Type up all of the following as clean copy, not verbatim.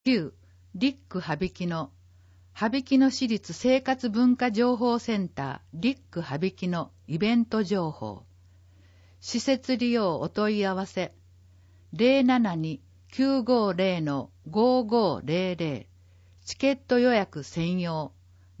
9. リック羽曳野市立生活文化情報センターリック羽曳野イベント情報。施設利用お問い合わせ 072-950-5500 チケット予約専用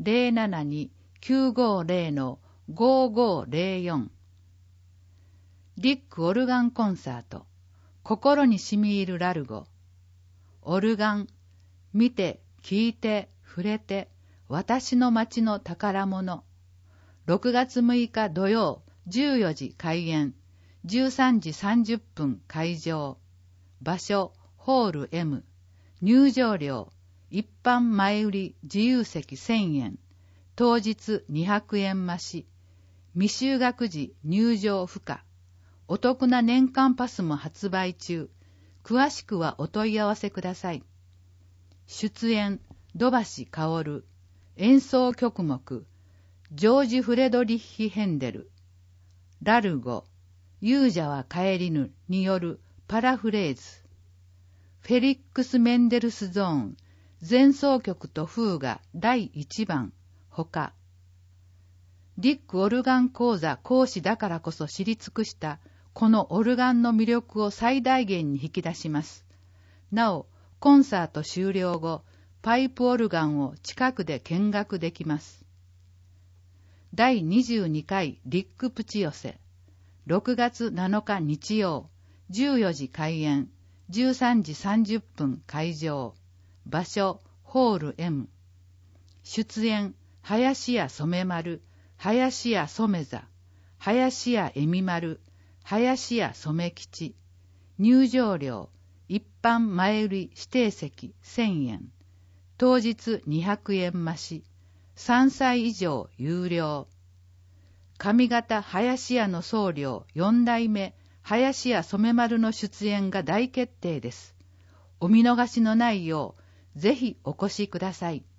072-950-5504。リックオルガンコンサート、心に染み入るラルゴ。オルガン、見て、聞いて、触れて、私の街の宝物。6月6日土曜、14時開演、13時30分会場。場所、ホール M。入場料、一般前売り自由席1000円。当日200円増し。未就学時入場不可。お得な年間パスも発売中。詳しくはお問い合わせください。出演、土橋薫。演奏曲目、ジョージ・フレドリッヒ・ヘンデル。ラルゴ、勇者は帰りぬによるパラフレーズ。フェリックス・メンデルスゾーン、前奏曲とフーガ第1番、ほか。リックオルガン講座講師だからこそ知り尽くしたこのオルガンの魅力を最大限に引き出します。なお、コンサート終了後、パイプオルガンを近くで見学できます。第22回リックプチ寄せ、6月7日日曜、14時開演、13時30分会場。場所、ホール M。出演、林家染丸、林家染座、林家恵美丸、林家染吉。入場料、一般前売り指定席1000円。当日200円増し。3歳以上有料。上方林家の僧侶4代目林家染丸の出演が大決定です。お見逃しのないよう、ぜひお越しください。